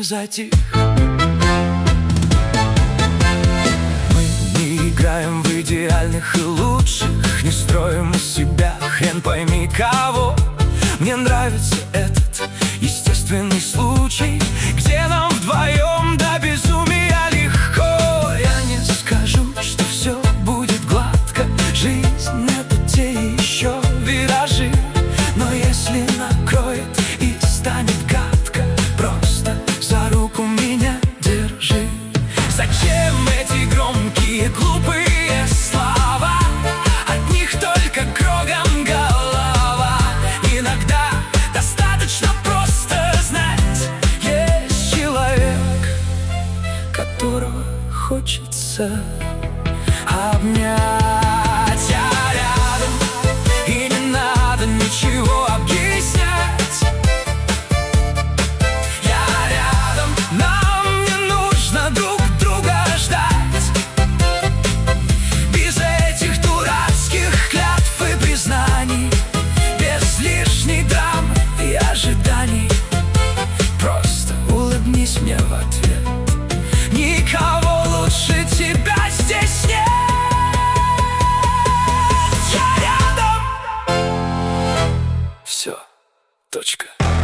затих. Мы не играем в идеальных и лучших, не строим из себя хрен пойми кого. Мне нравится этот естественный случай, где нам вдвоем до безумия легко. Я не скажу, что все будет гладко, жизнь — это те еще виражи. Но если накроет и станет гадко, просто за руку меня держи. Зачем эти громкие глупые слова? От них только кругом голова. Иногда достаточно просто знать: есть человек, которого хочется обнять. Я рядом, и не надо ничего объяснять. Я рядом, нам не нужно друг друга ждать. Без этих дурацких клятв и признаний, без лишних драм и ожиданий. Просто улыбнись мне в ответ. Никого лучше тебя здесь нет. Я рядом. Все. Точка.